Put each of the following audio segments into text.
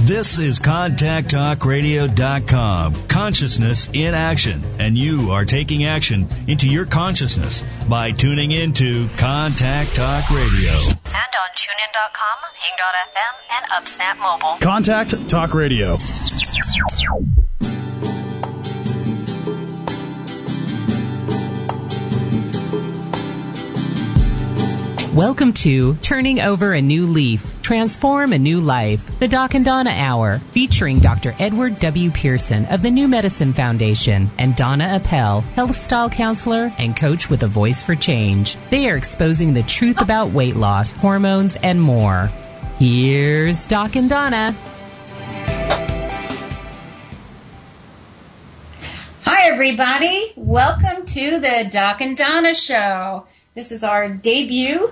This is ContactTalkRadio.com. Consciousness in action. And you are taking action into your consciousness by tuning into Contact Talk Radio. And on TuneIn.com, Hing.fm, and UpSnap Mobile. Contact Talk Radio. Welcome to Turning Over a New Leaf, Transform a New Life, the Doc and Donna Hour, featuring Dr. Edward W. Pearson of the New Medicine Foundation and Donna Appel, health style counselor and coach with a voice for change. They are exposing the truth about weight loss, hormones, and more. Here's Doc and Donna. Hi, everybody. Welcome to the Doc and Donna Show. This is our debut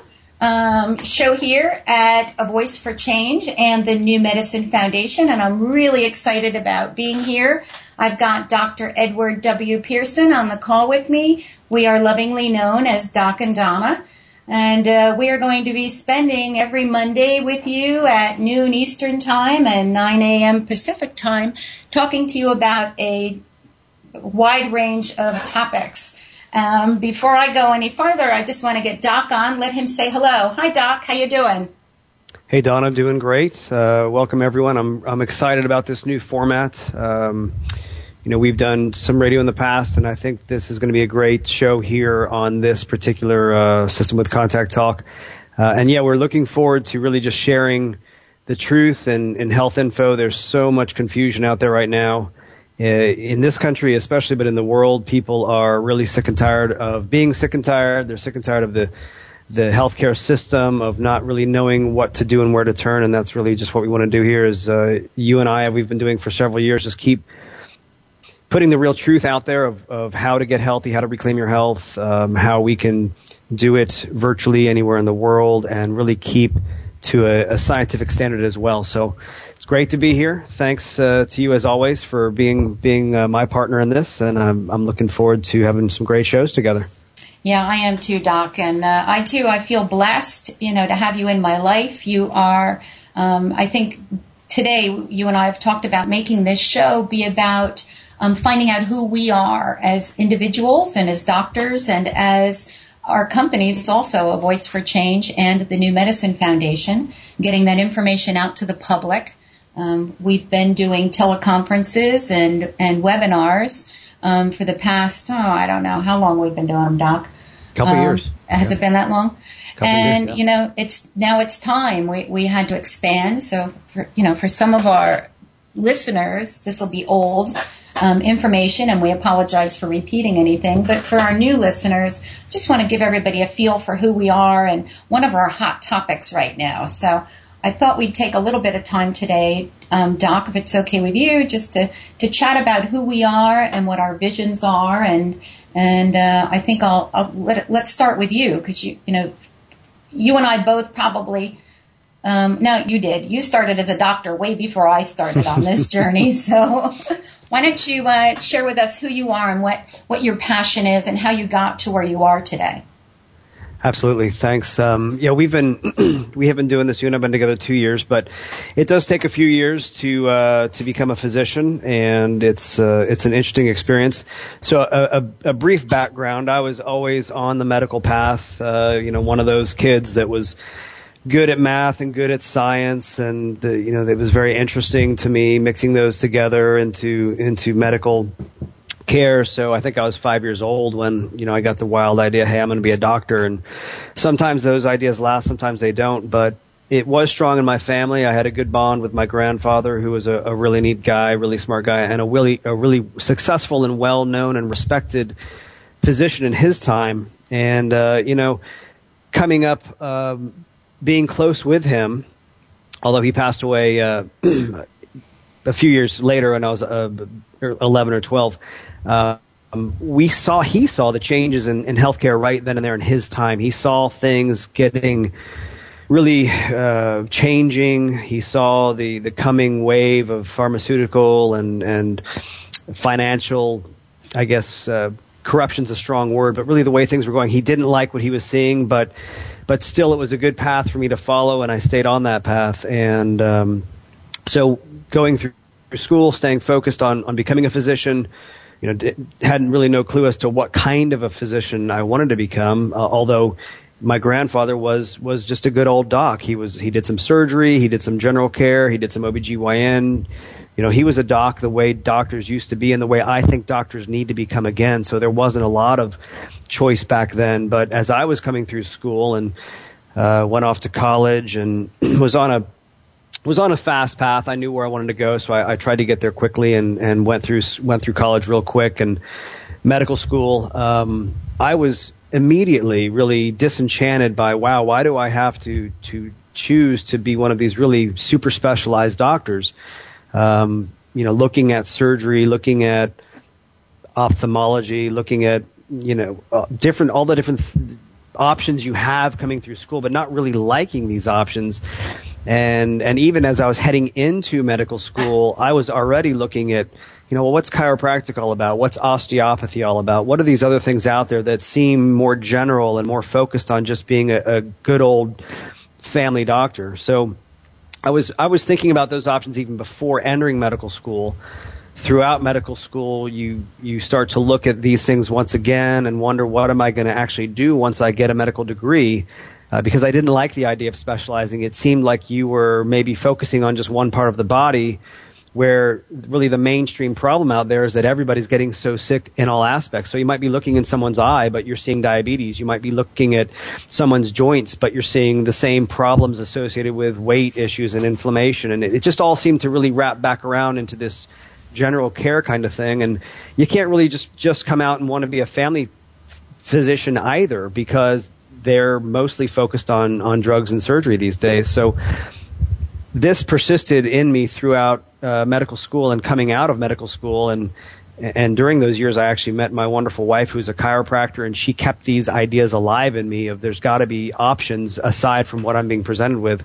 show here at A Voice for Change and the New Medicine Foundation, and I'm really excited about being here. I've got Dr. Edward W. Pearson on the call with me. We are lovingly known as Doc and Donna, and we are going to be spending every Monday with you at noon Eastern Time and 9 a.m. Pacific Time talking to you about a wide range of topics. Before I go any farther, I just want to get Doc on. Let him say hello. Hi, Doc. How you doing? Hey, Don. I'm doing great. Welcome, everyone. I'm excited about this new format. We've done some radio in the past, and I think this is going to be a great show here on this particular system with Contact Talk. We're looking forward to really just sharing the truth and health info. There's so much confusion out there right now. In this country especially, but in the world, people are really sick and tired of being sick and tired. They're sick and tired of the healthcare system, of not really knowing what to do and where to turn, and that's really just what we want to do here is you and I, we've been doing for several years, just keep putting the real truth out there of how to get healthy, how to reclaim your health, how we can do it virtually anywhere in the world, and really keep to a scientific standard as well. So it's great to be here. Thanks to you as always for being my partner in this, and I'm looking forward to having some great shows together. Yeah, I am too, Doc, and I feel blessed, to have you in my life. You are, I think today you and I have talked about making this show be about finding out who we are as individuals and as doctors and as our companies, also A Voice for Change and the New Medicine Foundation, getting that information out to the public. We've been doing teleconferences and webinars for the past, I don't know how long we've been doing them, Doc. Couple years. Has it been that long? Couple years, yeah. It's time. We had to expand. So for some of our listeners, this will be old information, and we apologize for repeating anything. But for our new listeners, just want to give everybody a feel for who we are and one of our hot topics right now. So I thought we'd take a little bit of time today, Doc, if it's okay with you, just to chat about who we are and what our visions are. And I think let's start with you, because you and I both probably. No, you did. You started as a doctor way before I started on this journey. So why don't you share with us who you are and what your passion is and how you got to where you are today? Absolutely. Thanks. We have been doing this. You and I have been together 2 years, but it does take a few years to become a physician, and it's an interesting experience. So a brief background. I was always on the medical path. One of those kids that was good at math and good at science, and it was very interesting to me mixing those together into medical care. So I think I was 5 years old when I got the wild idea, hey, I'm going to be a doctor. And sometimes those ideas last, sometimes they don't, but it was strong in my family. I had a good bond with my grandfather, who was a really neat guy, really smart guy, and a really successful and well known and respected physician in his time. And coming up being close with him, although he passed away a few years later when I was 11 or 12, he saw the changes in healthcare right then and there in his time. He saw things getting really changing. He saw the coming wave of pharmaceutical and financial, I guess, corruption's a strong word, but really the way things were going. He didn't like what he was seeing, but still it was a good path for me to follow, and I stayed on that path. And So going through school, staying focused on becoming a physician, hadn't really no clue as to what kind of a physician I wanted to become, although my grandfather was just a good old doc. He did some surgery, he did some general care, he did some OBGYN. He was a doc the way doctors used to be and the way I think doctors need to become again. So there wasn't a lot of choice back then. But as I was coming through school and went off to college and was on a fast path, I knew where I wanted to go, so I tried to get there quickly and went through college real quick and medical school. I was immediately really disenchanted by, wow, why do I have to choose to be one of these really super specialized doctors? Looking at surgery, looking at ophthalmology, looking at, all the different options you have coming through school, but not really liking these options. And even as I was heading into medical school, I was already looking at, what's chiropractic all about? What's osteopathy all about? What are these other things out there that seem more general and more focused on just being a good old family doctor? So I was thinking about those options even before entering medical school. Throughout medical school, you start to look at these things once again and wonder, what am I going to actually do once I get a medical degree? Because I didn't like the idea of specializing. It seemed like you were maybe focusing on just one part of the body, where really the mainstream problem out there is that everybody's getting so sick in all aspects. So you might be looking in someone's eye, but you're seeing diabetes. You might be looking at someone's joints, but you're seeing the same problems associated with weight issues and inflammation. And it just all seemed to really wrap back around into this general care kind of thing. And you can't really just come out and want to be a family physician either, because they're mostly focused on drugs and surgery these days. So this persisted in me throughout medical school and coming out of medical school. And during those years, I actually met my wonderful wife, who's a chiropractor, and she kept these ideas alive in me of there's got to be options aside from what I'm being presented with.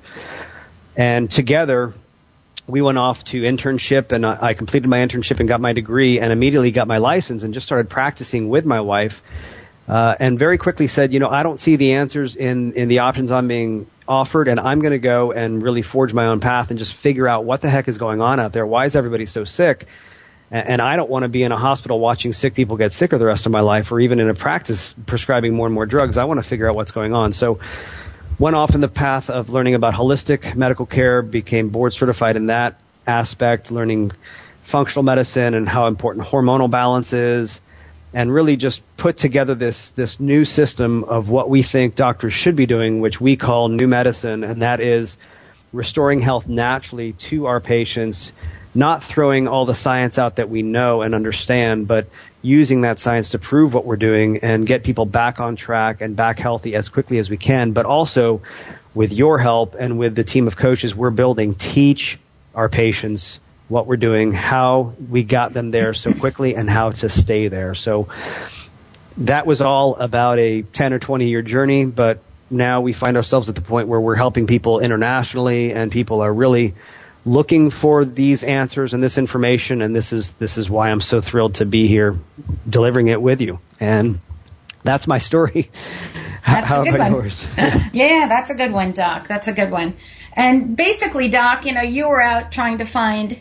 And together, we went off to internship, and I completed my internship and got my degree and immediately got my license and just started practicing with my wife. And very quickly said, I don't see the answers in the options I'm being offered, and I'm going to go and really forge my own path and just figure out what the heck is going on out there. Why is everybody so sick? And I don't want to be in a hospital watching sick people get sicker the rest of my life, or even in a practice prescribing more and more drugs. I want to figure out what's going on. So went off in the path of learning about holistic medical care, became board certified in that aspect, learning functional medicine and how important hormonal balance is, and really just put together this new system of what we think doctors should be doing, which we call new medicine, and that is restoring health naturally to our patients, not throwing all the science out that we know and understand, but using that science to prove what we're doing and get people back on track and back healthy as quickly as we can. But also, with your help and with the team of coaches we're building, teach our patients what we're doing, how we got them there so quickly, and how to stay there. So that was all about a 10 or 20 year journey, but now we find ourselves at the point where we're helping people internationally, and people are really looking for these answers and this information, and this is why I'm so thrilled to be here delivering it with you. And that's my story. That's a good one. Yours? Yeah, that's a good one, Doc. That's a good one. And basically, Doc, you were out trying to find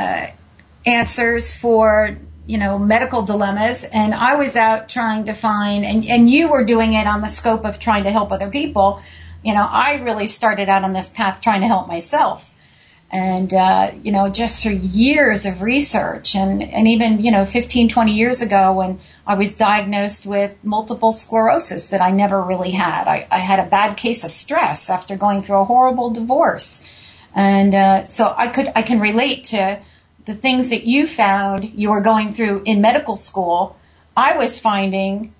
answers for, medical dilemmas, and I was out trying to find, and you were doing it on the scope of trying to help other people. I really started out on this path trying to help myself. And, just through years of research and even, 15, 20 years ago when I was diagnosed with multiple sclerosis that I never really had. I had a bad case of stress after going through a horrible divorce. And so I can relate to the things that you found you were going through in medical school. I was finding,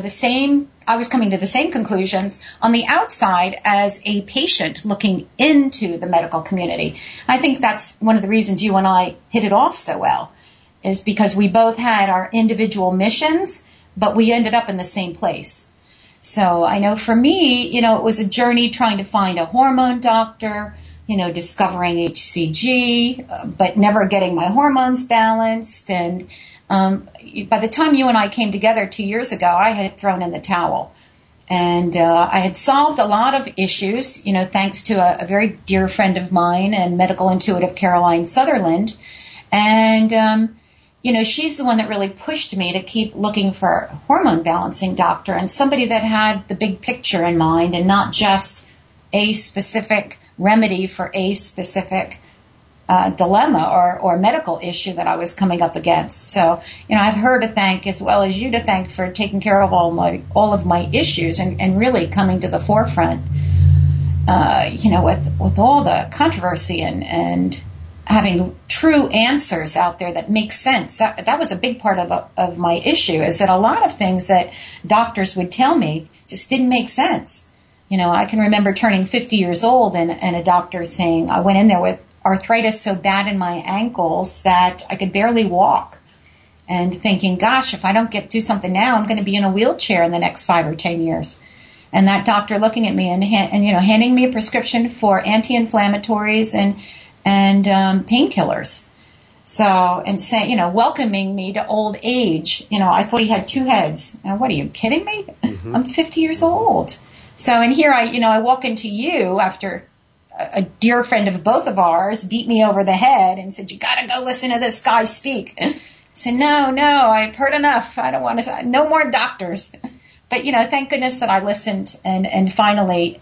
I was coming to the same conclusions on the outside as a patient looking into the medical community. I think that's one of the reasons you and I hit it off so well, is because we both had our individual missions, but we ended up in the same place. So I know for me, it was a journey trying to find a hormone doctor, discovering HCG, but never getting my hormones balanced. And by the time you and I came together 2 years ago, I had thrown in the towel. And I had solved a lot of issues, thanks to a very dear friend of mine and medical intuitive Caroline Sutherland. And, she's the one that really pushed me to keep looking for a hormone balancing doctor and somebody that had the big picture in mind and not just a specific remedy for a specific dilemma or medical issue that I was coming up against. So, I have her to thank as well as you to thank for taking care of all of my issues and really coming to the forefront, with all the controversy and having true answers out there that make sense. That was a big part of my issue, is that a lot of things that doctors would tell me just didn't make sense. I can remember turning 50 years old and a doctor saying, I went in there with arthritis so bad in my ankles that I could barely walk, and thinking, gosh, if I don't do something now, I'm going to be in a wheelchair in the next 5 or 10 years. And that doctor looking at me and handing me a prescription for anti-inflammatories and painkillers. So, and saying, welcoming me to old age. I thought he had two heads. What, are you kidding me? Mm-hmm. I'm 50 years old. So, and here I walk into you after a dear friend of both of ours beat me over the head and said, you got to go listen to this guy speak. I said, no, I've heard enough. I don't want to, no more doctors. But, thank goodness that I listened and finally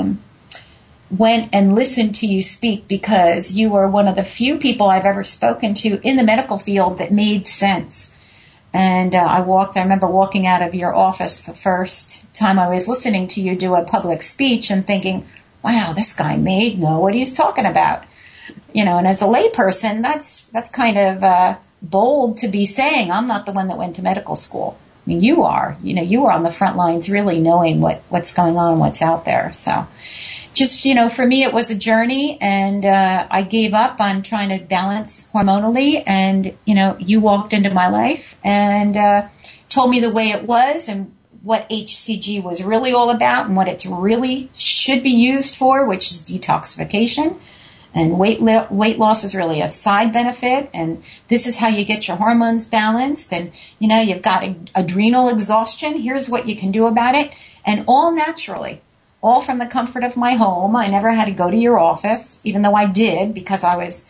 went and listened to you speak, because you were one of the few people I've ever spoken to in the medical field that made sense. And I remember walking out of your office the first time I was listening to you do a public speech and thinking, wow, this guy may know what he's talking about. And as a layperson, that's kind of bold to be saying. I'm not the one that went to medical school. I mean, you are. You were on the front lines really knowing what's going on, what's out there. So just, for me, it was a journey, and I gave up on trying to balance hormonally, and, you walked into my life and told me the way it was and what HCG was really all about and what it really should be used for, which is detoxification. And weight loss is really a side benefit, and this is how you get your hormones balanced. And, you've got adrenal exhaustion. Here's what you can do about it. And all naturally, all from the comfort of my home. I never had to go to your office, even though I did, because I was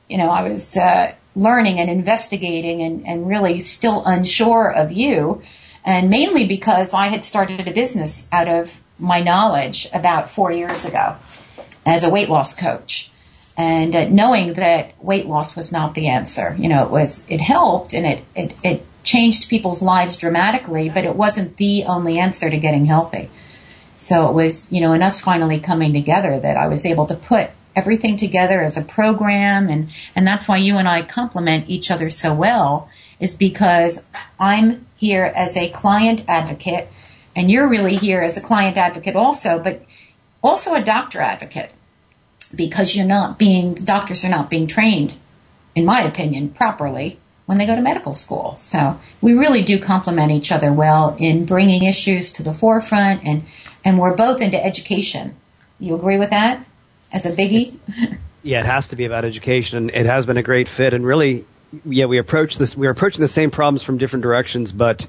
learning and investigating and really still unsure of you. And mainly because I had started a business out of my knowledge about 4 years ago as a weight loss coach. And knowing that weight loss was not the answer. It helped and it changed people's lives dramatically, but it wasn't the only answer to getting healthy. So it was, in us finally coming together that I was able to put everything together as a program. And that's why you and I complement each other so well, is because I'm here as a client advocate, and you're really here as a client advocate also, but also a doctor advocate, because doctors are not being trained, in my opinion, properly when they go to medical school. So we really do complement each other well in bringing issues to the forefront, and we're both into education. You agree with that as a biggie? Yeah, it has to be about education. It has been a great fit, and really, we're approaching the same problems from different directions, but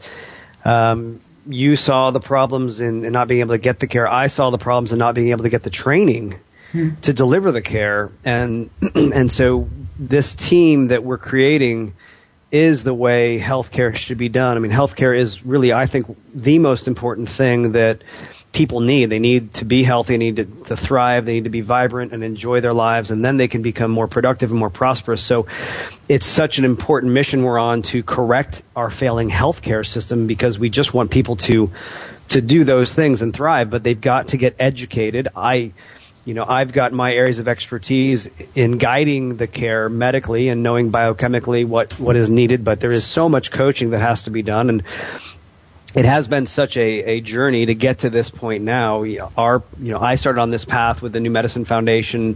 you saw the problems in not being able to get the care. I saw the problems in not being able to get the training to deliver the care. And so this team that we're creating is the way healthcare should be done. I mean, healthcare is really, I think, the most important thing that people need. They need to be healthy, they need to thrive, they need to be vibrant and enjoy their lives, and then they can become more productive and more prosperous. So it's such an important mission we're on, to correct our failing healthcare system, because we just want people to do those things and thrive, but they've got to get educated. I've got my areas of expertise in guiding the care medically and knowing biochemically what is needed, but there is so much coaching that has to be done, and it has been such a journey to get to this point now. I started on this path with the New Medicine Foundation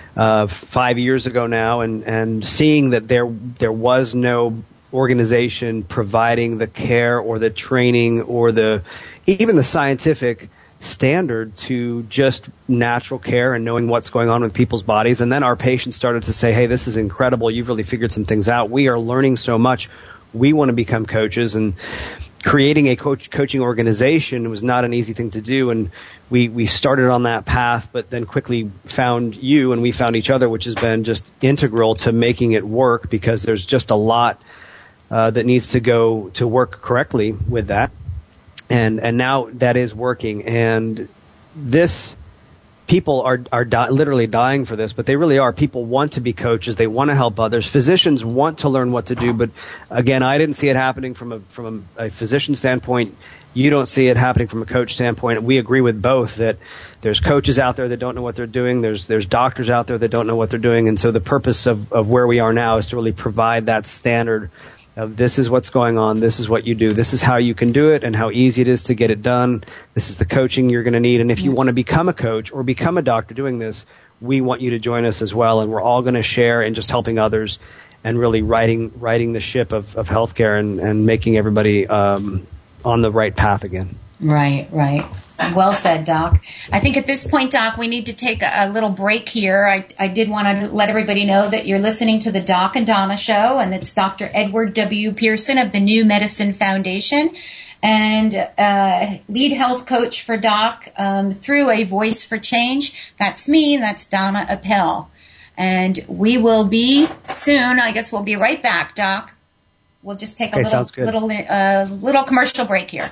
5 years ago now, and seeing that there was no organization providing the care or the training or even the scientific standard to just natural care and knowing what's going on with people's bodies. And then our patients started to say, hey, this is incredible. You've really figured some things out. We are learning so much. We want to become coaches. And creating a coaching organization was not an easy thing to do, and we started on that path, but then quickly found you, and we found each other, which has been just integral to making it work, because there's just a lot that needs to go to work correctly with that, and now that is working. And this, people are literally dying for this, but they really are. People want to be coaches. They want to help others. Physicians want to learn what to do, but again, I didn't see it happening from a physician standpoint. You don't see it happening from a coach standpoint. We agree with both that there's coaches out there that don't know what they're doing. There's doctors out there that don't know what they're doing. And so the purpose of where we are now is to really provide that standard of this is what's going on, this is what you do, this is how you can do it, and how easy it is to get it done. This is the coaching you're going to need. And if you want to become a coach or become a doctor doing this, we want you to join us as well. And we're all going to share in just helping others and really riding the ship of healthcare and making everybody on the right path again. Right. Well said, Doc. I think at this point, Doc, we need to take a little break here. I did want to let everybody know that you're listening to the Doc and Donna Show, and it's Dr. Edward W. Pearson of the New Medicine Foundation and lead health coach for Doc through A Voice for Change. That's me, and that's Donna Appel. And we will be soon. I guess we'll be right back, Doc. We'll just take a little commercial break here.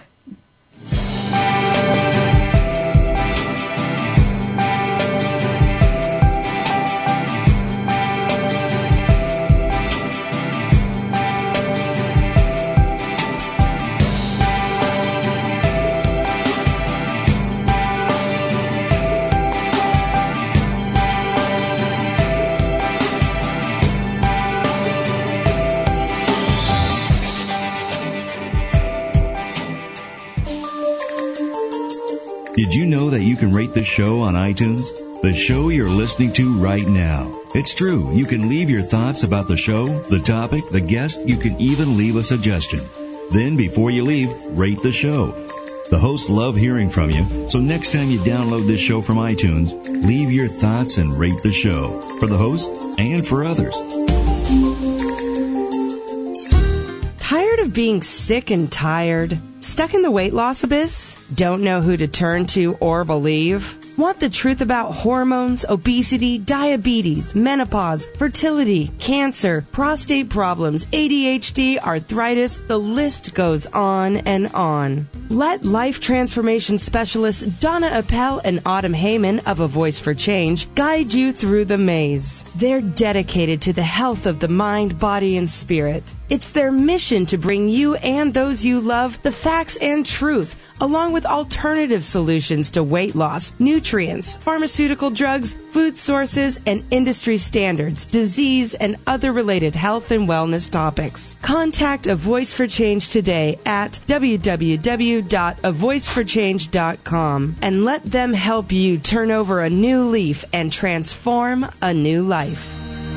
Did you know that you can rate this show on iTunes? The show you're listening to right now. It's true. You can leave your thoughts about the show, the topic, the guest. You can even leave a suggestion. Then, before you leave, rate the show. The hosts love hearing from you, so next time you download this show from iTunes, leave your thoughts and rate the show for the host and for others. Tired of being sick and tired? Stuck in the weight loss abyss? Don't know who to turn to or believe? Want the truth about hormones, obesity, diabetes, menopause, fertility, cancer, prostate problems, ADHD, arthritis? The list goes on and on. Let life transformation specialists Donna Appel and Autumn Heyman of A Voice for Change guide you through the maze. They're dedicated to the health of the mind, body, and spirit. It's their mission to bring you and those you love the facts and truth, along with alternative solutions to weight loss, nutrients, pharmaceutical drugs, food sources, and industry standards, disease, and other related health and wellness topics. Contact A Voice for Change today at www.avoiceforchange.com and let them help you turn over a new leaf and transform a new life.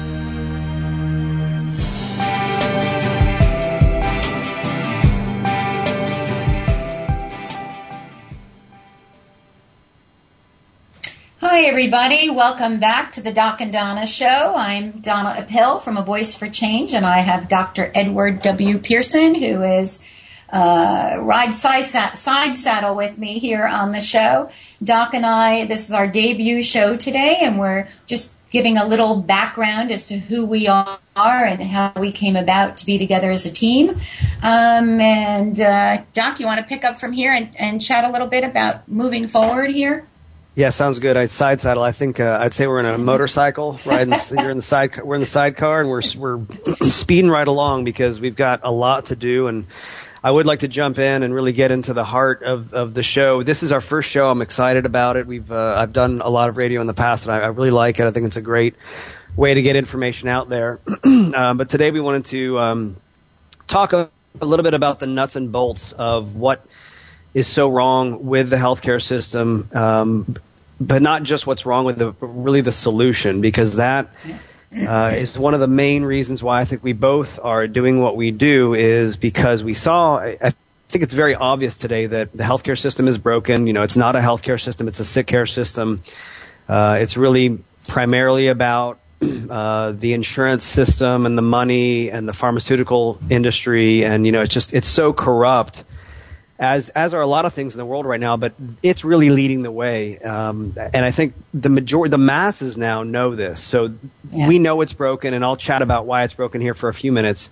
Hi, everybody. Welcome back to the Doc and Donna Show. I'm Donna Appel from A Voice for Change, and I have Dr. Edward W. Pearson, who is ride side saddle with me here on the show. Doc and I, this is our debut show today, and we're just giving a little background as to who we are and how we came about to be together as a team. Doc, you want to pick up from here and chat a little bit about moving forward here? Yeah, sounds good. I'd side saddle. I think I'd say we're in a motorcycle, riding. You're in the side. We're in the sidecar, and we're speeding right along because we've got a lot to do. And I would like to jump in and really get into the heart of the show. This is our first show. I'm excited about it. I've done a lot of radio in the past, and I really like it. I think it's a great way to get information out there. But today we wanted to talk a little bit about the nuts and bolts of what is so wrong with the healthcare system, but not just what's wrong with really the solution, because that is one of the main reasons why I think we both are doing what we do, is because we saw, I think it's very obvious today that the healthcare system is broken. You know, it's not a healthcare system, it's a sick care system. It's really primarily about the insurance system and the money and the pharmaceutical industry, and it's so corrupt as are a lot of things in the world right now, but it's really leading the way. And I think the masses now know this. So we know it's broken, and I'll chat about why it's broken here for a few minutes.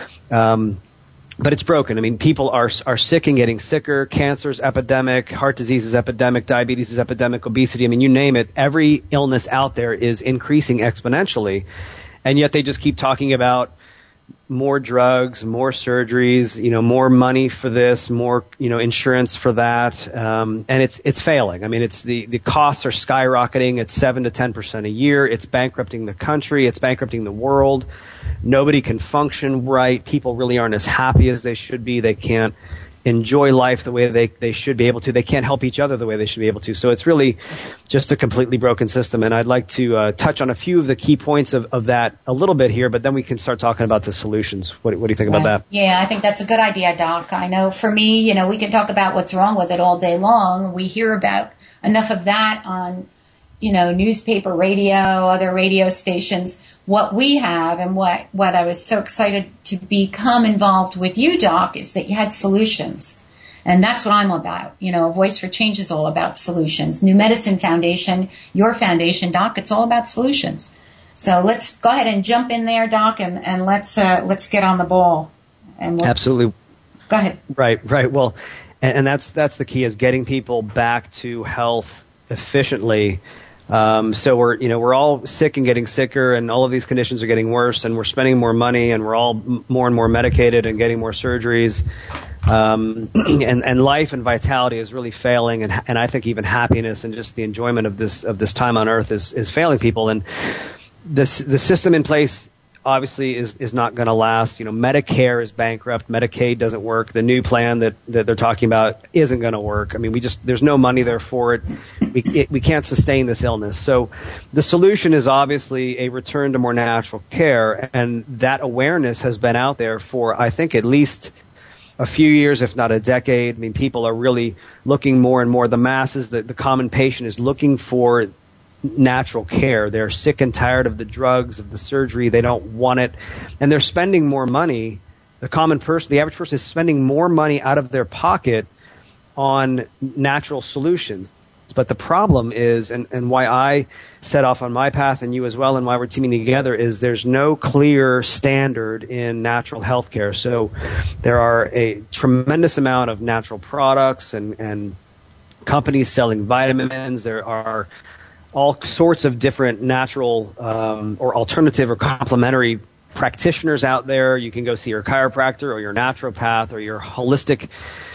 But it's broken. I mean, people are sick and getting sicker. Cancer is epidemic. Heart disease is epidemic. Diabetes is epidemic. Obesity. I mean, you name it. Every illness out there is increasing exponentially. And yet they just keep talking about more drugs, more surgeries, more money for this, more, insurance for that. And it's failing. I mean, the costs are skyrocketing at 7 to 10% a year. It's bankrupting the country. It's bankrupting the world. Nobody can function right. People really aren't as happy as they should be. They can't enjoy life the way they should be able to. They can't help each other the way they should be able to. So it's really just a completely broken system. And I'd like to touch on a few of the key points of that a little bit here, but then we can start talking about the solutions. What do you think about that? Yeah, I think that's a good idea, Doc. I know for me, we can talk about what's wrong with it all day long. We hear about enough of that on, newspaper, radio, other radio stations. What we have and what I was so excited to become involved with you, Doc, is that you had solutions. And that's what I'm about. A Voice for Change is all about solutions. New Medicine Foundation, your foundation, Doc, it's all about solutions. So let's go ahead and jump in there, Doc, and let's get on the ball. And Absolutely. Go ahead. Right. Well, and that's the key, is getting people back to health efficiently. So we're all sick and getting sicker, and all of these conditions are getting worse, and we're spending more money, and we're all more and more medicated and getting more surgeries. And life and vitality is really failing, and I think even happiness and just the enjoyment of this time on earth is failing people. And the system in place obviously is not going to last. Medicare is bankrupt. Medicaid doesn't work. The new plan that they're talking about isn't going to work. I mean, there's no money there for it. We can't sustain this illness. So the solution is obviously a return to more natural care, and that awareness has been out there for, I think, at least a few years, if not a decade. I mean, people are really looking more and more. The masses, the common patient is looking for natural care. They're sick and tired of the drugs, of the surgery. They don't want it. And they're spending more money. The average person is spending more money out of their pocket on natural solutions. But the problem is, and why I set off on my path, and you as well, and why we're teaming together, is there's no clear standard in natural health care. So there are a tremendous amount of natural products and companies selling vitamins. There are all sorts of different natural or alternative or complementary practitioners out there. You can go see your chiropractor or your naturopath or your holistic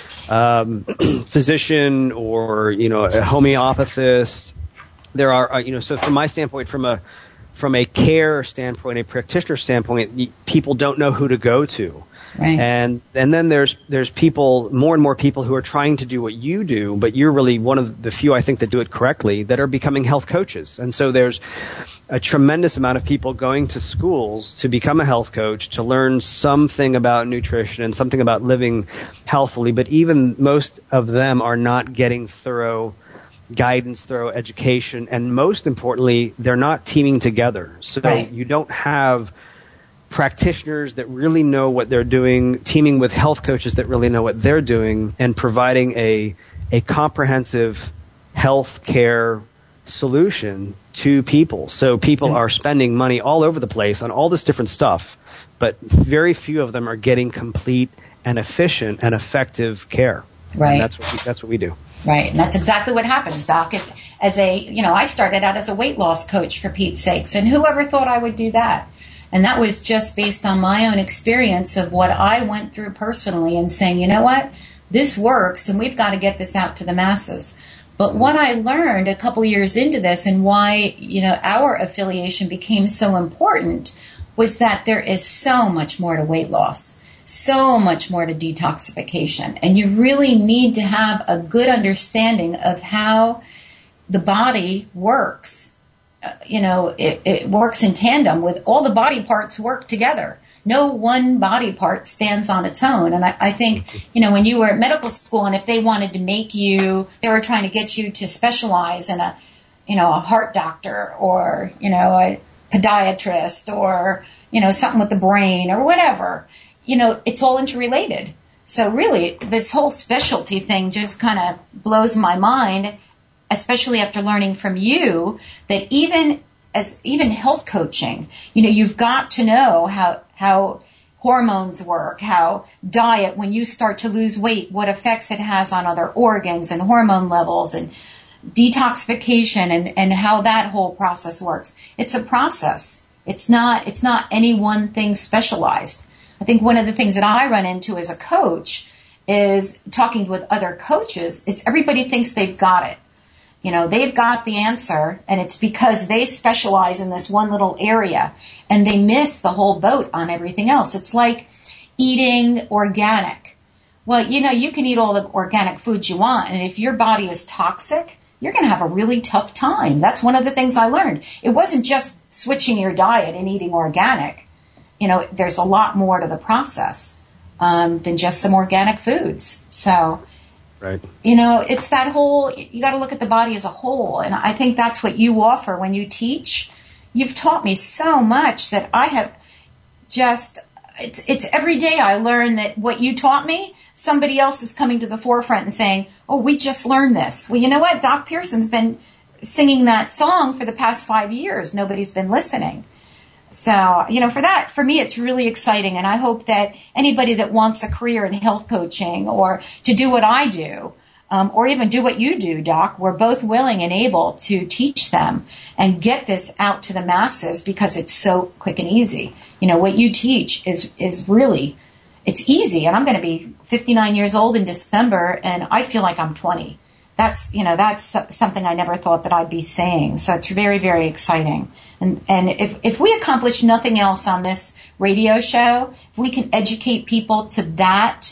physician or, a homeopathist. There are, so from my standpoint, from a care standpoint, a practitioner standpoint, people don't know who to go to. Right. And then there's people, more and more people who are trying to do what you do, but you're really one of the few, I think, that do it correctly, that are becoming health coaches. And so there's a tremendous amount of people going to schools to become a health coach, to learn something about nutrition and something about living healthily. But even most of them are not getting thorough guidance, thorough education. And most importantly, they're not teaming together. So you don't have practitioners that really know what they're doing, teaming with health coaches that really know what they're doing, and providing a comprehensive health care solution to people. So people are spending money all over the place on all this different stuff, but very few of them are getting complete and efficient and effective care. Right. And that's what we do. Right. And that's exactly what happens, Doc. I started out as a weight loss coach, for Pete's sakes, and whoever thought I would do that? And that was just based on my own experience of what I went through personally, and saying, you know what, this works and we've got to get this out to the masses. But what I learned a couple years into this, and why, our affiliation became so important, was that there is so much more to weight loss, so much more to detoxification. And you really need to have a good understanding of how the body works. It works in tandem with all the body parts work together. No one body part stands on its own. And I think, when you were at medical school, and if they wanted to they were trying to get you to specialize in a heart doctor or, a podiatrist or, something with the brain or whatever, it's all interrelated. So really, this whole specialty thing just kind of blows my mind, especially after learning from you that even health coaching, you've got to know how hormones work, how diet, when you start to lose weight, what effects it has on other organs and hormone levels and detoxification and how that whole process works. It's a process. It's not any one thing specialized. I think one of the things that I run into as a coach is talking with other coaches is everybody thinks they've got it. They've got the answer, and it's because they specialize in this one little area, and they miss the whole boat on everything else. It's like eating organic. Well, you can eat all the organic foods you want, and if your body is toxic, you're going to have a really tough time. That's one of the things I learned. It wasn't just switching your diet and eating organic. There's a lot more to the process than just some organic foods. So... Right. It's that whole, you got to look at the body as a whole. And I think that's what you offer when you teach. You've taught me so much that I have it's every day I learn that what you taught me, somebody else is coming to the forefront and saying, oh, we just learned this. Well, you know what? Doc Pearson's been singing that song for the past 5 years. Nobody's been listening. So, for me, it's really exciting. And I hope that anybody that wants a career in health coaching or to do what I do, or even do what you do, Doc, we're both willing and able to teach them and get this out to the masses because it's so quick and easy. What you teach is really, it's easy. And I'm going to be 59 years old in December, and I feel like I'm 20. That's something I never thought that I'd be saying. So it's very, very exciting. And if we accomplish nothing else on this radio show, if we can educate people to that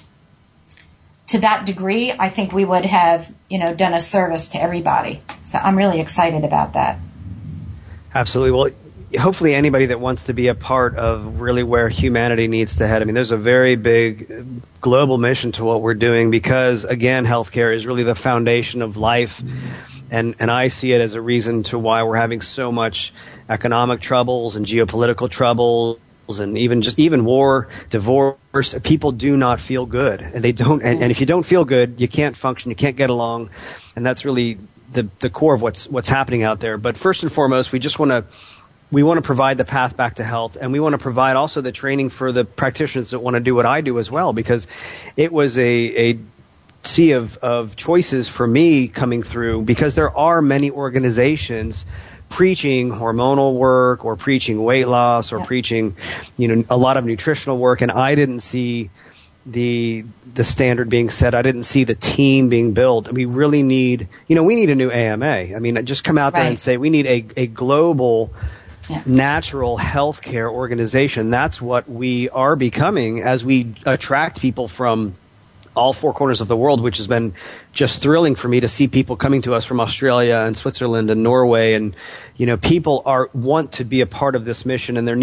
degree, I think we would have, done a service to everybody. So I'm really excited about that. Absolutely. Well, hopefully anybody that wants to be a part of really where humanity needs to head. I mean, there's a very big global mission to what we're doing because, again, healthcare is really the foundation of life. And I see it as a reason to why we're having so much economic troubles and geopolitical troubles and even war, divorce. People do not feel good, and they don't. And if you don't feel good, you can't function, you can't get along, and that's really the core of what's happening out there. But first and foremost, we want to provide the path back to health, and we want to provide also the training for the practitioners that want to do what I do as well, because it was a sea of choices for me coming through, because there are many organizations preaching hormonal work or preaching weight loss or preaching, a lot of nutritional work, and I didn't see the standard being set. I didn't see the team being built. We really need, we need a new AMA. I mean, just come out there and say we need a global natural healthcare organization. That's what we are becoming as we attract people from all four corners of the world, which has been just thrilling for me to see people coming to us from Australia and Switzerland and Norway. And, people want to be a part of this mission, and there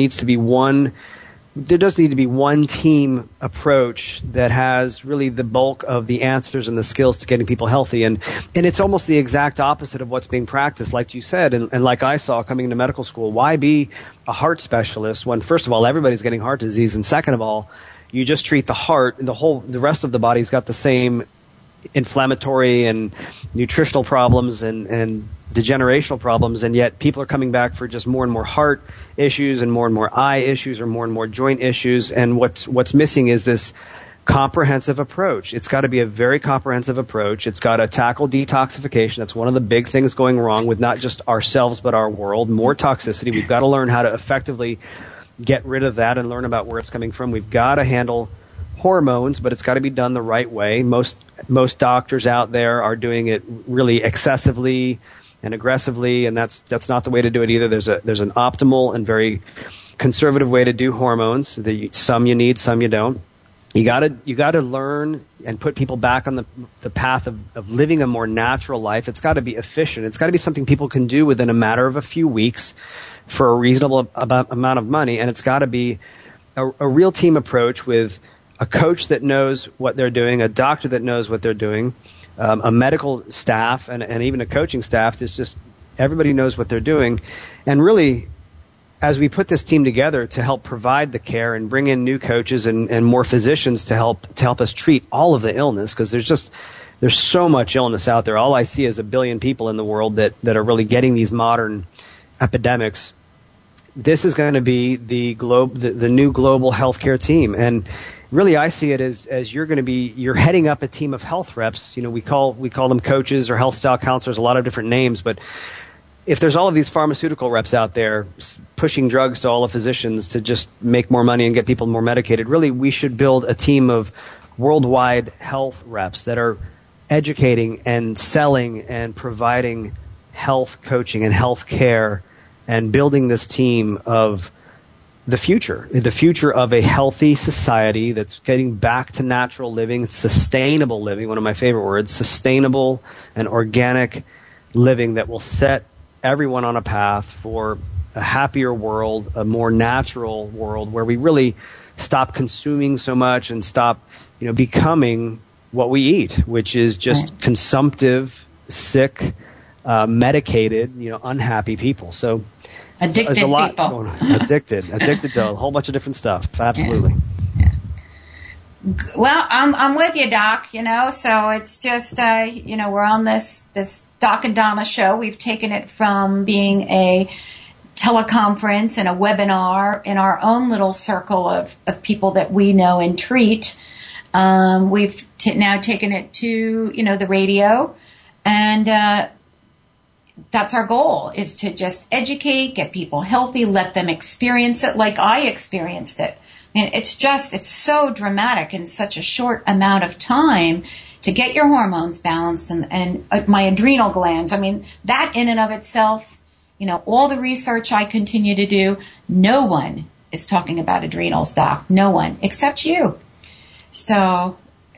does need to be one team approach that has really the bulk of the answers and the skills to getting people healthy. And it's almost the exact opposite of what's being practiced, like you said, and like I saw coming into medical school. Why be a heart specialist when, first of all, everybody's getting heart disease, and second of all, you just treat the heart, and the rest of the body's got the same inflammatory and nutritional problems and degenerational problems, and yet people are coming back for just more and more heart issues and more eye issues or more and more joint issues. And what's missing is this comprehensive approach. It's got to be a very comprehensive approach. It's got to tackle detoxification. That's one of the big things going wrong with not just ourselves but our world. More toxicity. We've got to learn how to effectively get rid of that and learn about where it's coming from. We've got to handle hormones, but it's got to be done the right way. Most doctors out there are doing it really excessively and aggressively, and that's not the way to do it either. There's an optimal and very conservative way to do hormones. Some you need, some you don't. You got to learn and put people back on the path of living a more natural life. It's got to be efficient. It's got to be something people can do within a matter of a few weeks for a reasonable amount of money, and it's got to be a real team approach with a coach that knows what they're doing, a doctor that knows what they're doing, a medical staff, and even a coaching staff. There's just everybody knows what they're doing, and really as we put this team together to help provide the care and bring in new coaches and more physicians to help us treat all of the illness, because there's so much illness out there. All I see is 1 billion people in the world that are really getting these modern epidemics. This is going to be the new global healthcare team. And really, I see it as you're heading up a team of health reps. We call them coaches or health style counselors, a lot of different names. But if there's all of these pharmaceutical reps out there pushing drugs to all the physicians to just make more money and get people more medicated, really, we should build a team of worldwide health reps that are educating and selling and providing health coaching and health care and building this team of the future of a healthy society that's getting back to natural living, sustainable living, one of my favorite words, sustainable and organic living that will set everyone on a path for a happier world, a more natural world where we really stop consuming so much and stop, becoming what we eat, which is just consumptive, sick, medicated, unhappy people. So addicted there's a lot people. Going on. Addicted to a whole bunch of different stuff. Absolutely. Yeah. Well, I'm with you, Doc. So it's just we're on this Doc and Donna show. We've taken it from being a teleconference and a webinar in our own little circle of people that we know and treat. We've now taken it to, the radio, and that's our goal, is to just educate, get people healthy, let them experience it like I experienced it. It's so dramatic in such a short amount of time to get your hormones balanced and my adrenal glands. That in and of itself, all the research I continue to do, no one is talking about adrenals, Doc. No one, except you. So,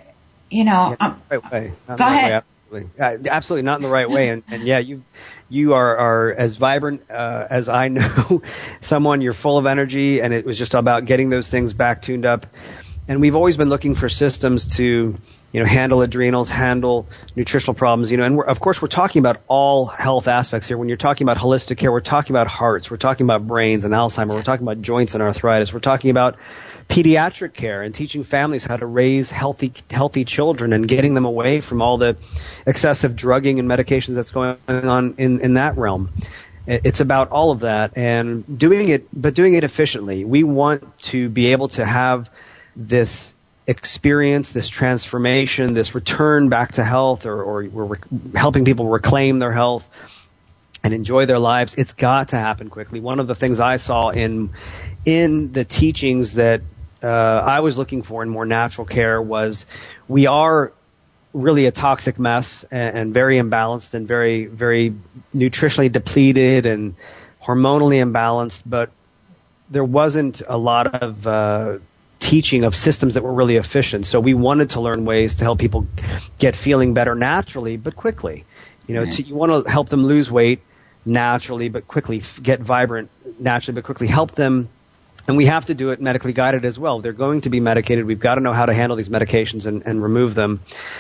right way. Go ahead. Absolutely not in the right way. And yeah, you are as vibrant as I know someone. You're full of energy, and it was just about getting those things back tuned up. And we've always been looking for systems to, handle adrenals, handle nutritional problems, and of course we're talking about all health aspects here. When you're talking about holistic care, we're talking about hearts, we're talking about brains and Alzheimer's, we're talking about joints and arthritis, we're talking about pediatric care and teaching families how to raise healthy children and getting them away from all the excessive drugging and medications that's going on in that realm. It's about all of that and doing it efficiently. We want to be able to have this experience, this transformation, this return back to health, or we're helping people reclaim their health and enjoy their lives. It's got to happen quickly. One of the things I saw in the teachings that I was looking for in more natural care was we are really a toxic mess and very imbalanced and very, very nutritionally depleted and hormonally imbalanced, but there wasn't a lot of teaching of systems that were really efficient. So we wanted to learn ways to help people get feeling better naturally but quickly. You want to help them lose weight naturally but quickly, get vibrant naturally but quickly, help them. And we have to do it medically guided as well. They're going to be medicated. We've got to know how to handle these medications and remove them.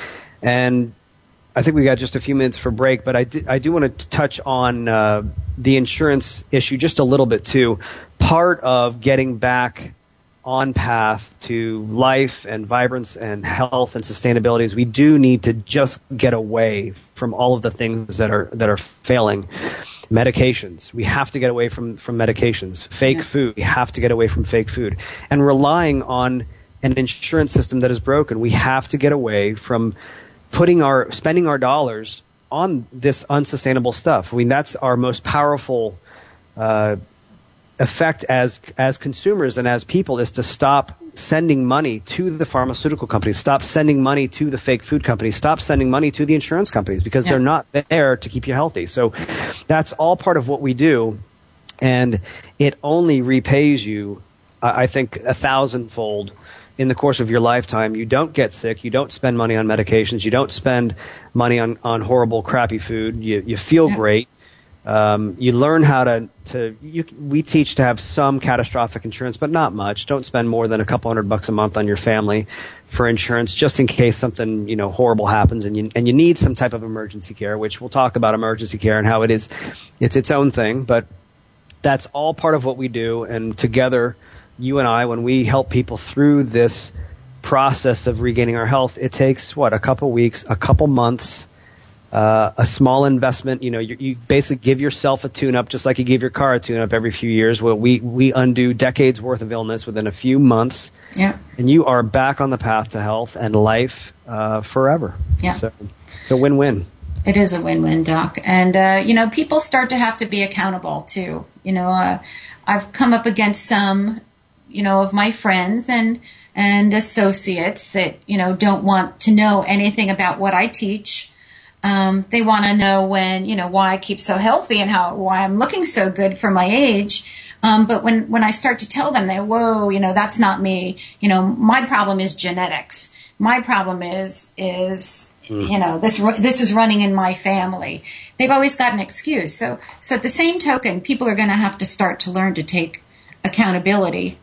And I think we got just a few minutes for break, but I do want to touch on the insurance issue just a little bit too. Part of getting back on path to life and vibrance and health and sustainability is we do need to just get away from all of the things that are failing. Medications. We have to get away from medications. Fake food. We have to get away from fake food. And relying on an insurance system that is broken. We have to get away from spending our dollars on this unsustainable stuff. That's our most powerful effect as consumers and as people, is to stop sending money to the pharmaceutical companies, stop sending money to the fake food companies, stop sending money to the insurance companies, because they're not there to keep you healthy. So that's all part of what we do, and it only repays you, I think, 1,000-fold in the course of your lifetime. You don't get sick, you don't spend money on medications, you don't spend money on horrible, crappy food, you feel great. You learn how we teach to have some catastrophic insurance, but not much. Don't spend more than a couple $100 a month on your family for insurance, just in case something, horrible happens and you need some type of emergency care, which we'll talk about emergency care and how it's its own thing. But that's all part of what we do. And together, you and I, when we help people through this process of regaining our health, it takes, a couple weeks, a couple months, a small investment. You basically give yourself a tune-up, just like you give your car a tune-up every few years. Well, we undo decades worth of illness within a few months. Yeah. And you are back on the path to health and life forever. Yeah. So it's a win-win. It is a win-win, Doc. And, people start to have to be accountable, too. I've come up against some, of my friends and associates that, don't want to know anything about what I teach. They want to know why I keep so healthy and why I'm looking so good for my age. But when I start to tell them, whoa, that's not me. My problem is genetics. My problem is this is running in my family. They've always got an excuse. So at the same token, people are going to have to start to learn to take accountability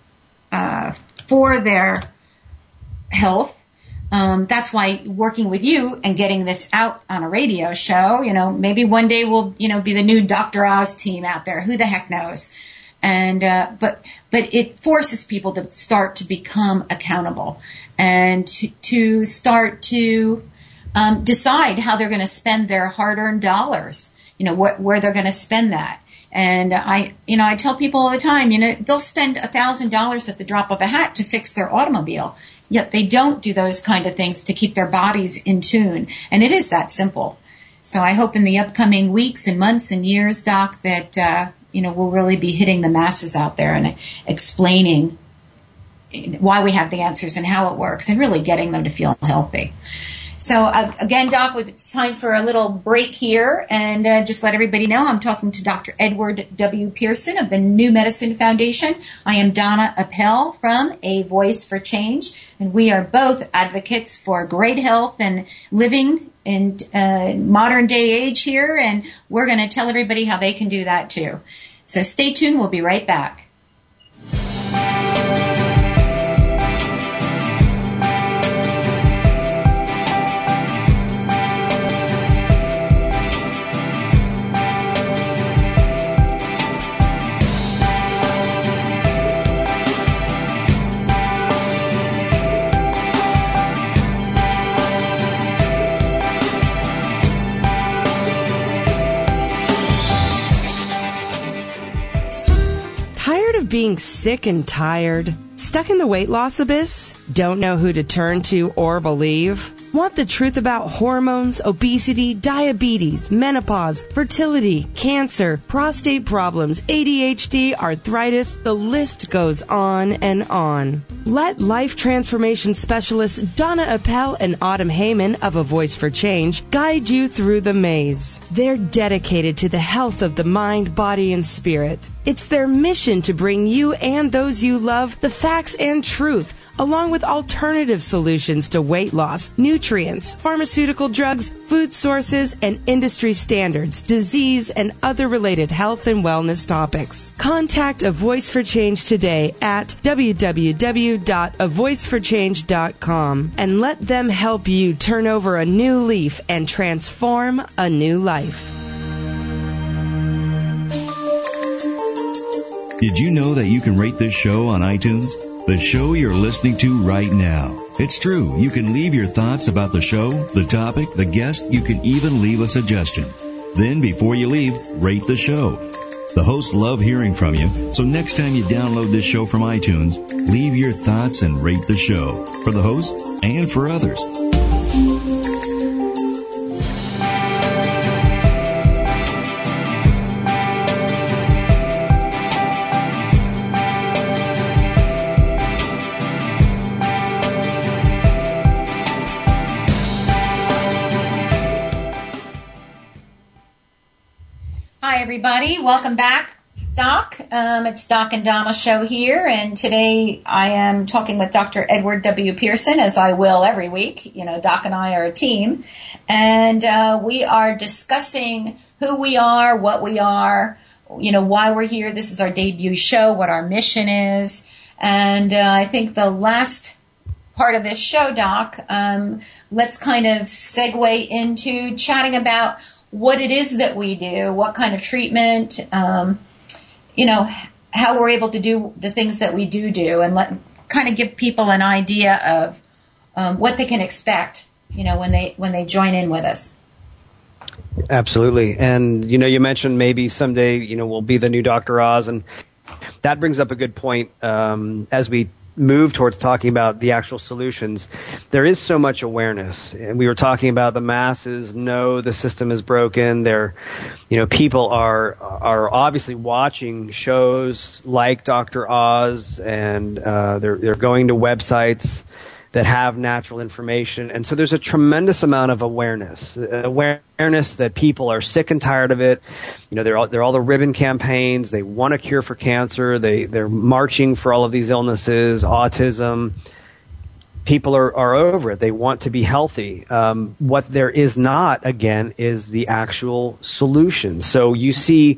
for their health. That's why working with you and getting this out on a radio show, maybe one day we'll, be the new Dr. Oz team out there. Who the heck knows? And, but it forces people to start to become accountable and to start to, decide how they're going to spend their hard-earned dollars, where they're going to spend that. And I tell people all the time, they'll spend $1,000 at the drop of a hat to fix their automobile. Yet they don't do those kind of things to keep their bodies in tune. And it is that simple. So I hope in the upcoming weeks and months and years, Doc, that, we'll really be hitting the masses out there and explaining why we have the answers and how it works and really getting them to feel healthy. So again, Doc, it's time for a little break here, and just let everybody know I'm talking to Dr. Edward W. Pearson of the New Medicine Foundation. I am Donna Appel from A Voice for Change, and we are both advocates for great health and living in modern day age here, and we're going to tell everybody how they can do that too. So stay tuned. We'll be right back. Being sick and tired? Stuck in the weight loss abyss? Don't know who to turn to or believe? Want the truth about hormones, obesity, diabetes, menopause, fertility, cancer, prostate problems, ADHD, arthritis? The list goes on and on. Let life transformation specialists Donna Appel and Autumn Heyman of A Voice for Change guide you through the maze. They're dedicated to the health of the mind, body, and spirit. It's their mission to bring you and those you love the facts and truth, along with alternative solutions to weight loss, nutrients, pharmaceutical drugs, food sources, and industry standards, disease, and other related health and wellness topics. Contact A Voice for Change today at www.avoiceforchange.com and let them help you turn over a new leaf and transform a new life. Did you know that you can rate this show on iTunes? The show you're listening to right now. It's true. You can leave your thoughts about the show, the topic, the guest. You can even leave a suggestion. Then, before you leave, rate the show. The hosts love hearing from you, so next time you download this show from iTunes, leave your thoughts and rate the show for the host and for others. Everybody, welcome back, Doc. It's Doc and Donna show here, and today I am talking with Dr. Edward W. Pearson, as I will every week. Doc and I are a team, and we are discussing who we are, what we are, why we're here. This is our debut show, what our mission is, and I think the last part of this show, Doc, let's kind of segue into chatting about what it is that we do, what kind of treatment, how we're able to do the things that we do, and kind of give people an idea of what they can expect, when they join in with us. Absolutely. And, you mentioned maybe someday, we'll be the new Dr. Oz, and that brings up a good point. As we move towards talking about the actual solutions, there is so much awareness. And we were talking about the masses know the system is broken. People are obviously watching shows like Dr. Oz, and they're going to websites that have natural information. And so there's a tremendous amount of awareness that people are sick and tired of it. They're all the ribbon campaigns. They want a cure for cancer. They're marching for all of these illnesses, autism. People are over it. They want to be healthy. What there is not, again, is the actual solution. So we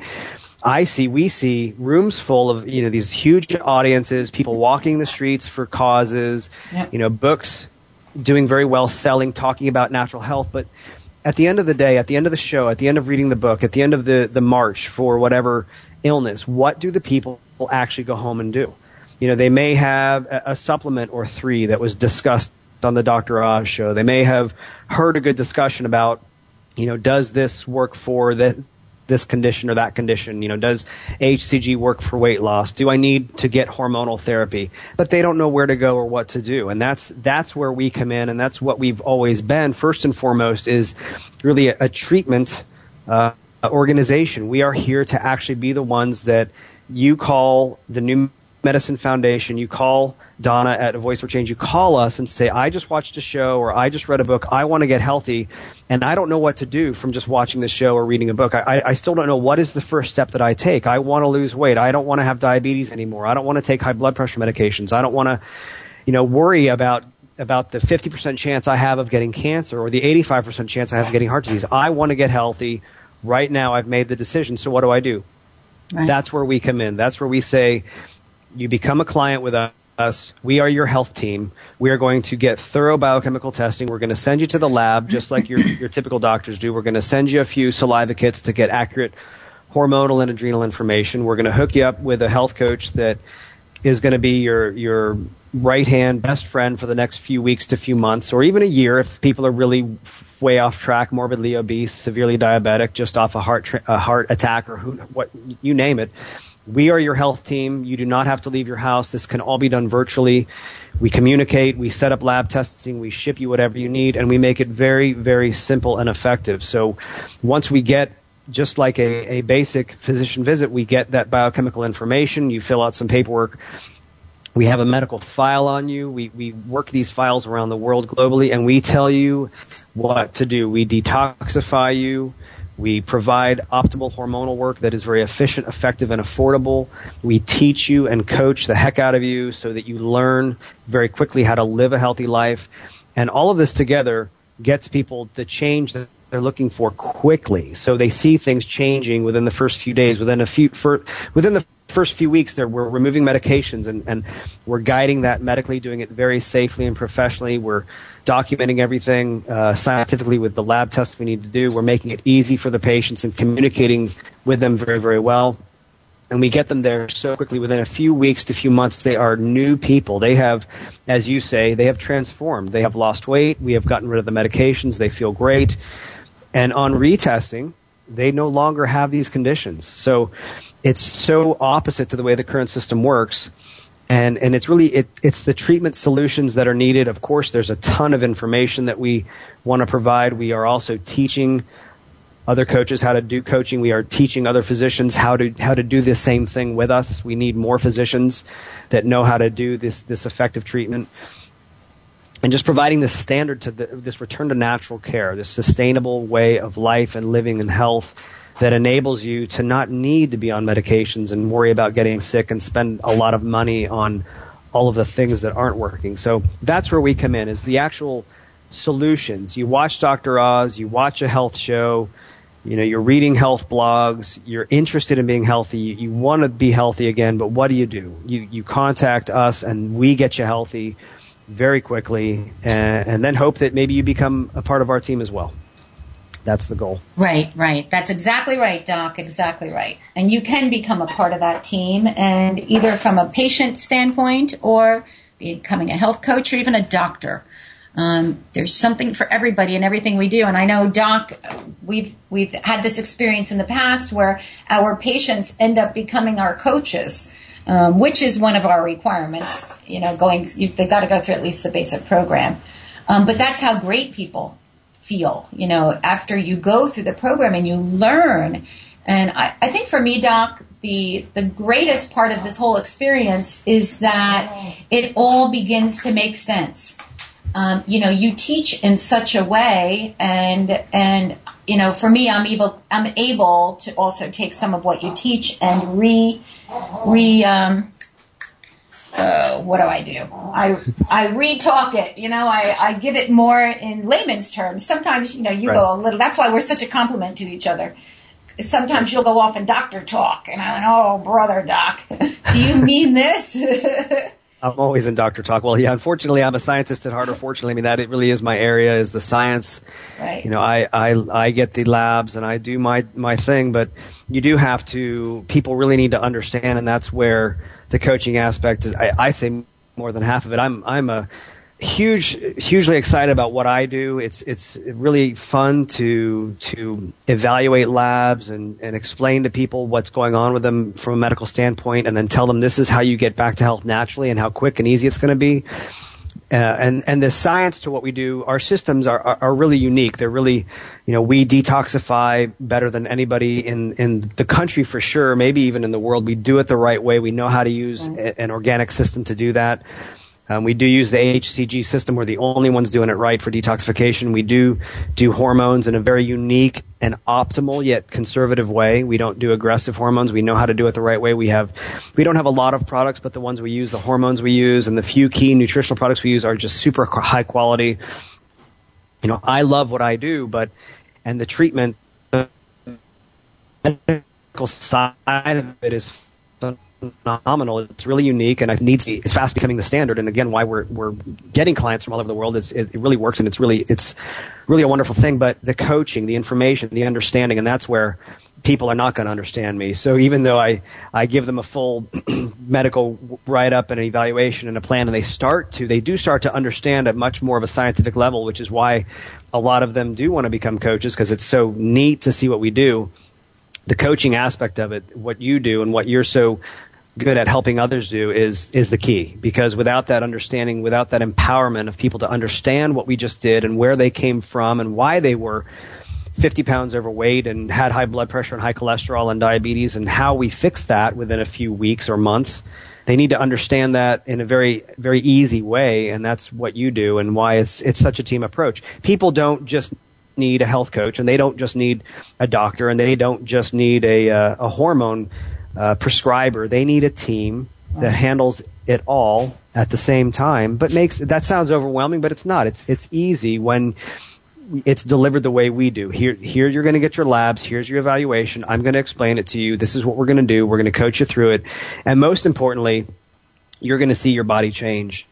see rooms full of, these huge audiences, people walking the streets for causes, books doing very well, selling, talking about natural health. But at the end of the day, at the end of the show, at the end of reading the book, at the end of the march for whatever illness, what do the people actually go home and do? They may have a supplement or three that was discussed on the Dr. Oz show. They may have heard a good discussion about, does this work for this condition or that condition? Does HCG work for weight loss? Do I need to get hormonal therapy? But they don't know where to go or what to do. And that's where we come in, and that's what we've always been. First and foremost is really a treatment organization. We are here to actually be the ones that you call the New Medicine Foundation, you call Donna at A Voice for Change, you call us and say, I just watched a show or I just read a book, I want to get healthy, and I don't know what to do from just watching the show or reading a book. I still don't know what is the first step that I take. I want to lose weight. I don't want to have diabetes anymore. I don't want to take high blood pressure medications. I don't want to, worry about the 50% chance I have of getting cancer or the 85% chance I have of getting heart disease. I want to get healthy. Right now I've made the decision, so what do? Right. That's where we come in. That's where we say, you become a client with us. We are your health team. We are going to get thorough biochemical testing. We're going to send you to the lab just like your typical doctors do. We're going to send you a few saliva kits to get accurate hormonal and adrenal information. We're going to hook you up with a health coach that is going to be your right-hand best friend for the next few weeks to few months, or even a year if people are really way off track, morbidly obese, severely diabetic, just off a heart attack, or you name it. We are your health team. You do not have to leave your house. This can all be done virtually. We communicate. We set up lab testing. We ship you whatever you need, and we make it very, very simple and effective. So once we get, just like a basic physician visit, we get that biochemical information. You fill out some paperwork. We have a medical file on you. We work these files around the world globally, and we tell you what to do. We detoxify you. We provide optimal hormonal work that is very efficient, effective, and affordable. We teach you and coach the heck out of you so that you learn very quickly how to live a healthy life. And all of this together gets people the change that they're looking for quickly. So they see things changing within the first few days, within the first few weeks. We're removing medications and we're guiding that medically, doing it very safely and professionally. We're documenting everything scientifically with the lab tests we need to do. We're making it easy for the patients and communicating with them very, very well. And we get them there so quickly. Within a few weeks to few months, they are new people. They have, as you say, they have transformed. They have lost weight. We have gotten rid of the medications. They feel great. And on retesting, they no longer have these conditions. So it's so opposite to the way the current system works. And it's really, it's the treatment solutions that are needed. Of course, there's a ton of information that we want to provide. We are also teaching other coaches how to do coaching. We are teaching other physicians how to do the same thing with us. We need more physicians that know how to do this effective treatment. And just providing this standard to this return to natural care, this sustainable way of life and living and health that enables you to not need to be on medications and worry about getting sick and spend a lot of money on all of the things that aren't working. So that's where we come in, is the actual solutions. You watch Dr. Oz, you watch a health show, you're reading health blogs, you're interested in being healthy, you want to be healthy again, but what do? You contact us and we get you healthy very quickly, and then hope that maybe you become a part of our team as well. That's the goal. Right. That's exactly right, Doc. Exactly right. And you can become a part of that team, and either from a patient standpoint or becoming a health coach or even a doctor. There's something for everybody in everything we do. And I know, Doc, we've had this experience in the past where our patients end up becoming our coaches, which is one of our requirements. They got to go through at least the basic program. But that's how great people feel, after you go through the program and you learn. And I think for me, Doc, the greatest part of this whole experience is that it all begins to make sense. You teach in such a way, and for me, I'm able to also take some of what you teach and what do I do? I re-talk it, I give it more in layman's terms. Sometimes, you right. Go a little, that's why we're such a compliment to each other. Sometimes you'll go off in doctor talk, and I'm like, oh, brother, Doc, do you mean this? I'm always in doctor talk. Well, yeah, unfortunately, I'm a scientist at heart, or fortunately, that it really is my area, is the science. Right. I get the labs and I do my thing, but you do have to, people really need to understand, and that's where the coaching aspect is, I say more than half of it. I'm a hugely excited about what I do. It's really fun to evaluate labs and explain to people what's going on with them from a medical standpoint, and then tell them this is how you get back to health naturally and how quick and easy it's going to be. And the science to what we do, our systems are really unique. They're really, we detoxify better than anybody in the country for sure, maybe even in the world. We do it the right way. We know how to use an organic system to do that. We do use the HCG system. We're the only ones doing it right for detoxification. We do hormones in a very unique and optimal yet conservative way. We don't do aggressive hormones. We know how to do it the right way. We don't have a lot of products, but the ones we use, the hormones we use, and the few key nutritional products we use are just super high quality. I love what I do, and the treatment, the medical side of it is phenomenal. It's really unique, and it's fast becoming the standard. And again, why we're getting clients from all over the world is it really works, and it's really a wonderful thing. But the coaching, the information, the understanding, and that's where people are not going to understand me. So even though I give them a full medical write-up and an evaluation and a plan, and they do start to understand at much more of a scientific level, which is why a lot of them do want to become coaches, because it's so neat to see what we do. The coaching aspect of it, what you do and what you're so good at helping others do is the key, because without that understanding, without that empowerment of people to understand what we just did and where they came from and why they were 50 pounds overweight and had high blood pressure and high cholesterol and diabetes, and how we fix that within a few weeks or months, they need to understand that in a very, very easy way. And that's what you do, and why it's such a team approach. People don't just need a health coach, and they don't just need a doctor, and they don't just need a hormone prescriber. They need a team that handles it all at the same time, but that sounds overwhelming, but it's not. It's easy when it's delivered the way we do. Here you're going to get your labs. Here's your evaluation. I'm going to explain it to you. This is what we're going to do. We're going to coach you through it. And most importantly, you're going to see your body change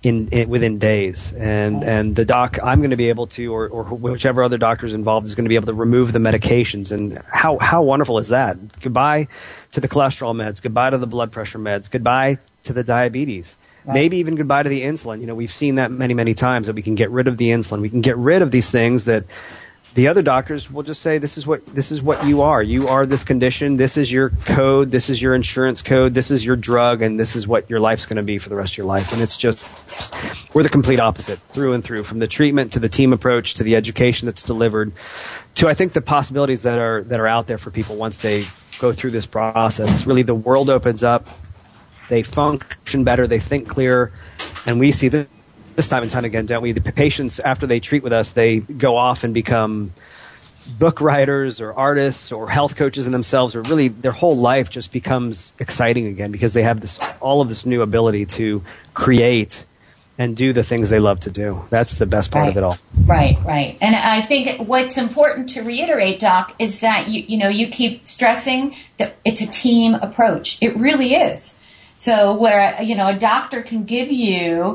within days. And the doc, I'm going to be able to, or whichever other doctor is involved, is going to be able to remove the medications. And how wonderful is that? Goodbye to the cholesterol meds. Goodbye to the blood pressure meds. Goodbye to the diabetes. Right. Maybe even goodbye to the insulin. We've seen that many, many times, that we can get rid of the insulin. We can get rid of these things that the other doctors will just say, this is what you are. You are this condition. This is your code. This is your insurance code. This is your drug, and this is what your life's going to be for the rest of your life. And it's just, we're the complete opposite through and through, from the treatment to the team approach to the education that's delivered to, I think, the possibilities that are out there for people once they go through this process. Really, the world opens up. They function better. They think clearer. And we see this time and time again, don't we? The patients, after they treat with us, they go off and become book writers or artists or health coaches in themselves, or really their whole life just becomes exciting again, because they have all of this new ability to create and do the things they love to do. That's the best part of it all. Right. And I think what's important to reiterate, Doc, is that you keep stressing that it's a team approach. It really is. So where, a doctor can give you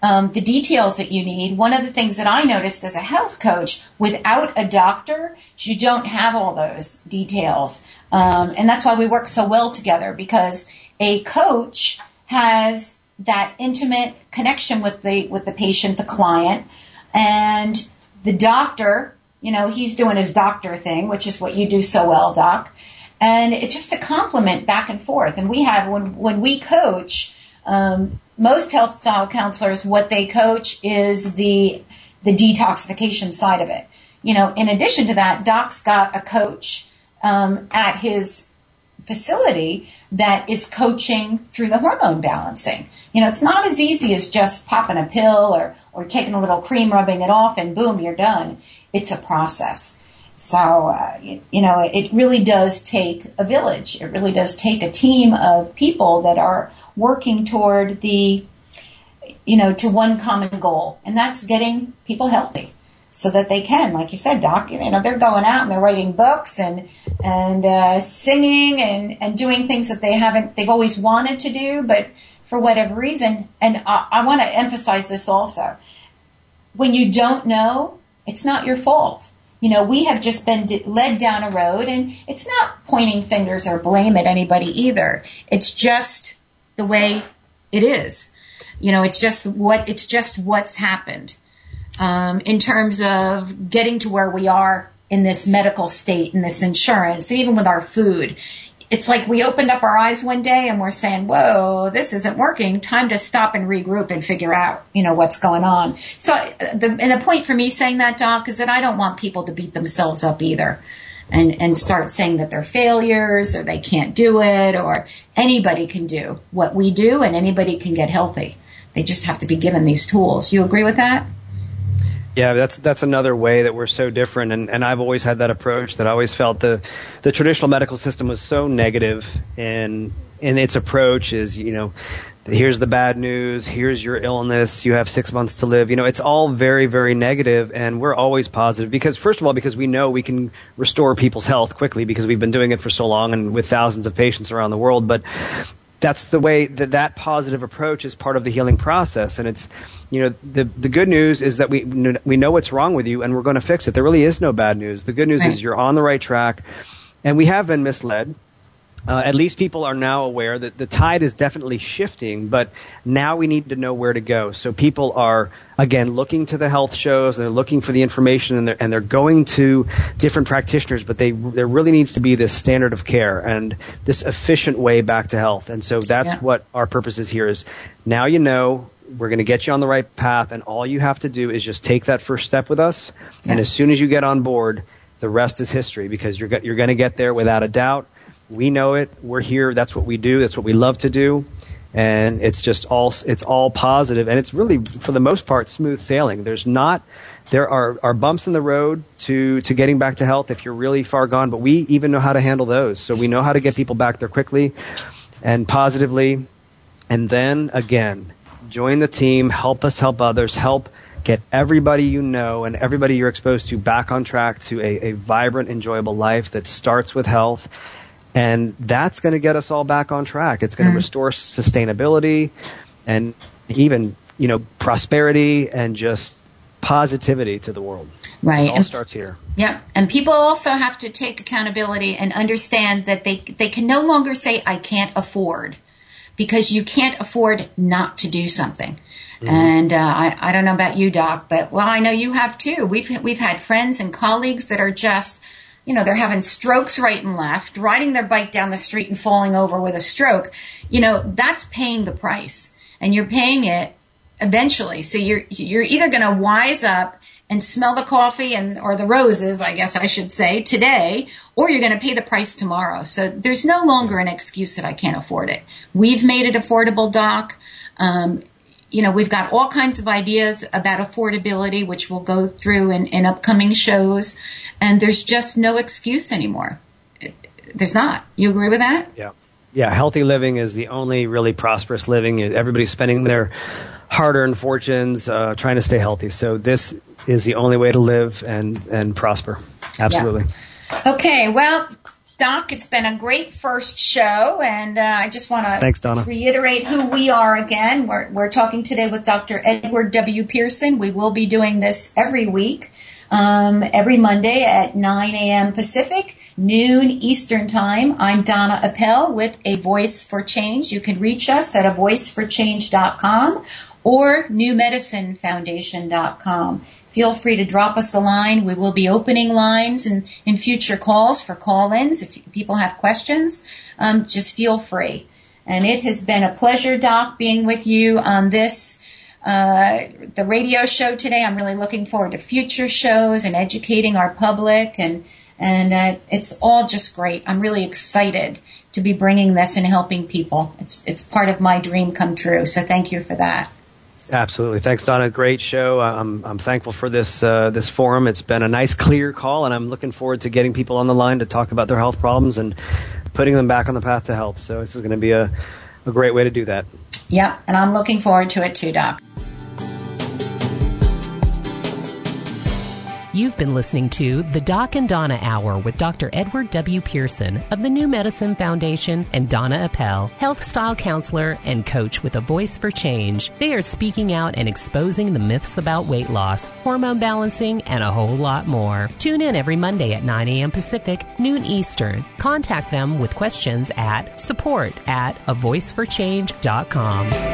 the details that you need. One of the things that I noticed as a health coach, without a doctor, you don't have all those details. And that's why we work so well together, because a coach has that intimate connection with the patient, the client, and the doctor, he's doing his doctor thing, which is what you do so well, Doc. And it's just a compliment back and forth. And we have, when we coach, most health style counselors, what they coach is the detoxification side of it. In addition to that, Doc's got a coach at his facility that is coaching through the hormone balancing. It's not as easy as just popping a pill or taking a little cream, rubbing it off, and boom, you're done. It's a process. So, it really does take a village. It really does take a team of people that are working toward to one common goal, and that's getting people healthy so that they can, like you said, Doc, they're going out and they're writing books and singing and doing things that they've always wanted to do, but for whatever reason, and I want to emphasize this also, when you don't know, it's not your fault. We have just been led down a road, and it's not pointing fingers or blame at anybody either. It's just the way it is. It's just what's happened in terms of getting to where we are in this medical state, in this insurance, even with our food. It's like we opened up our eyes one day and we're saying, whoa, this isn't working. Time to stop and regroup and figure out, what's going on. So the point for me saying that, Doc, is that I don't want people to beat themselves up either and start saying that they're failures or they can't do it, or anybody can do what we do and anybody can get healthy. They just have to be given these tools. You agree with that? Yeah, that's another way that we're so different, and I've always had that approach, that I always felt the traditional medical system was so negative in its approach is, here's the bad news, here's your illness, you have 6 months to live. It's all very, very negative, and we're always positive because, first of all, because we know we can restore people's health quickly because we've been doing it for so long and with thousands of patients around the world, but that's the way that positive approach is part of the healing process. And it's, the good news is that we know what's wrong with you and we're going to fix it. There really is no bad news. The good news is you're on the right track, and we have been misled. At least people are now aware that the tide is definitely shifting, but now we need to know where to go. So people are, again, looking to the health shows, and they're looking for the information, and they're going to different practitioners, but there really needs to be this standard of care and this efficient way back to health. And so that's what our purpose is here is now we're going to get you on the right path, and all you have to do is just take that first step with us, and as soon as you get on board, the rest is history, because you're going to get there without a doubt. We know it. We're here. That's what we do. That's what we love to do. And it's all positive. And it's really, for the most part, smooth sailing. There are bumps in the road to getting back to health if you're really far gone, but we even know how to handle those. So we know how to get people back there quickly and positively. And then again, join the team, help us help others, help get everybody and everybody you're exposed to back on track to a vibrant, enjoyable life that starts with health. And that's going to get us all back on track. It's going to restore sustainability and even, prosperity and just positivity to the world. Right. It all starts here. Yeah. And people also have to take accountability and understand that they can no longer say, I can't afford, because you can't afford not to do something. Mm-hmm. And I don't know about you, Doc, but I know you have too. We've had friends and colleagues that are just, they're having strokes right and left, riding their bike down the street and falling over with a stroke. That's paying the price, and you're paying it eventually. So you're either going to wise up and smell the coffee or the roses, I guess I should say, today, or you're going to pay the price tomorrow. So there's no longer an excuse that I can't afford it. We've made it affordable, Doc. We've got all kinds of ideas about affordability, which we'll go through in upcoming shows, and there's just no excuse anymore. There's not. You agree with that? Yeah. Yeah, healthy living is the only really prosperous living. Everybody's spending their hard-earned fortunes trying to stay healthy. So this is the only way to live and prosper. Absolutely. Yeah. Okay, well, Doc, it's been a great first show, and I just want to reiterate who we are again. We're talking today with Dr. Edward W. Pearson. We will be doing this every week, every Monday at 9 a.m. Pacific, noon Eastern Time. I'm Donna Appel with A Voice for Change. You can reach us at avoiceforchange.com or newmedicinefoundation.com. Feel free to drop us a line. We will be opening lines in future calls for call-ins. If people have questions, just feel free. And it has been a pleasure, Doc, being with you on this, the radio show today. I'm really looking forward to future shows and educating our public, and it's all just great. I'm really excited to be bringing this and helping people. It's part of my dream come true. So thank you for that. Absolutely. Thanks, Donna. Great show. I'm thankful for this forum. It's been a nice, clear call, and I'm looking forward to getting people on the line to talk about their health problems and putting them back on the path to health. So this is going to be a great way to do that. Yeah, and I'm looking forward to it too, Doc. You've been listening to the Doc and Donna Hour with Dr. Edward W. Pearson of the New Medicine Foundation and Donna Appel, health style counselor and coach with A Voice for Change. They are speaking out and exposing the myths about weight loss, hormone balancing, and a whole lot more. Tune in every Monday at 9 a.m. Pacific, noon Eastern. Contact them with questions at support@avoiceforchange.com.